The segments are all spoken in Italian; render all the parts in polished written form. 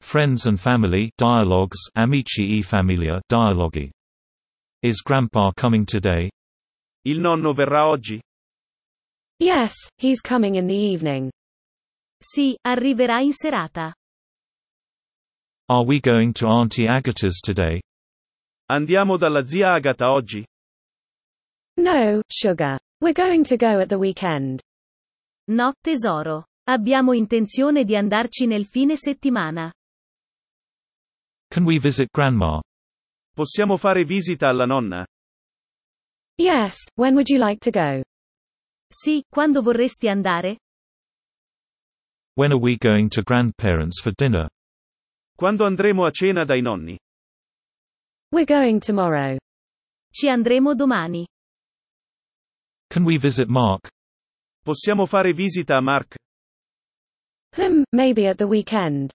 Friends and family dialogues, amici e famiglia dialoghi. Is Grandpa coming today? Il nonno verrà oggi? Yes, he's coming in the evening. Sì, arriverà in serata. Are we going to Auntie Agatha's today? Andiamo dalla zia Agatha oggi? No, sugar. We're going to go at the weekend. No, tesoro. Abbiamo intenzione di andarci nel fine settimana. Can we visit Grandma? Possiamo fare visita alla nonna? Yes, when would you like to go? Sì, quando vorresti andare? When are we going to grandparents for dinner? Quando andremo a cena dai nonni? We're going tomorrow. Ci andremo domani. Can we visit Mark? Possiamo fare visita a Mark? Maybe at the weekend.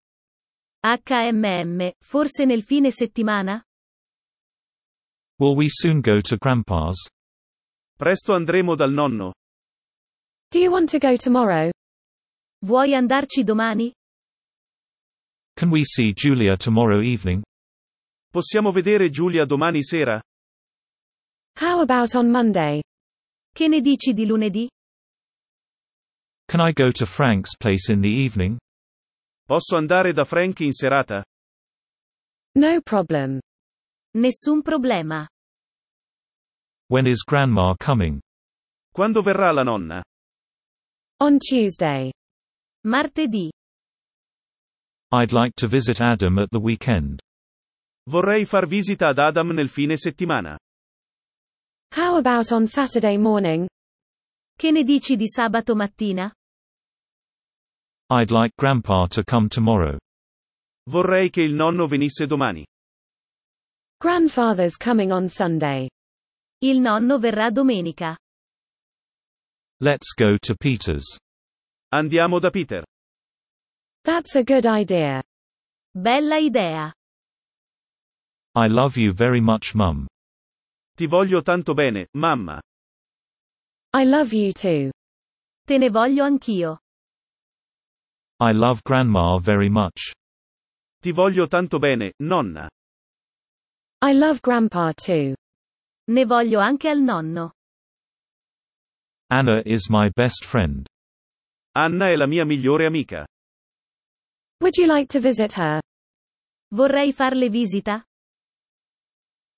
Forse nel fine settimana? Will we soon go to Grandpa's? Presto andremo dal nonno. Do you want to go tomorrow? Vuoi andarci domani? Can we see Julia tomorrow evening? Possiamo vedere Giulia domani sera? How about on Monday? Che ne dici di lunedì? Can I go to Frank's place in the evening? Posso andare da Frank in serata? No problem. Nessun problema. When is Grandma coming? Quando verrà la nonna? On Tuesday. Martedì. I'd like to visit Adam at the weekend. Vorrei far visita ad Adam nel fine settimana. How about on Saturday morning? Che ne dici di sabato mattina? I'd like Grandpa to come tomorrow. Vorrei che il nonno venisse domani. Grandfather's coming on Sunday. Il nonno verrà domenica. Let's go to Peter's. Andiamo da Peter. That's a good idea. Bella idea. I love you very much, Mum. Ti voglio tanto bene, mamma. I love you too. Te ne voglio anch'io. I love Grandma very much. Ti voglio tanto bene, nonna. I love Grandpa too. Ne voglio anche al nonno. Anna is my best friend. Anna è la mia migliore amica. Would you like to visit her? Vorrei farle visita?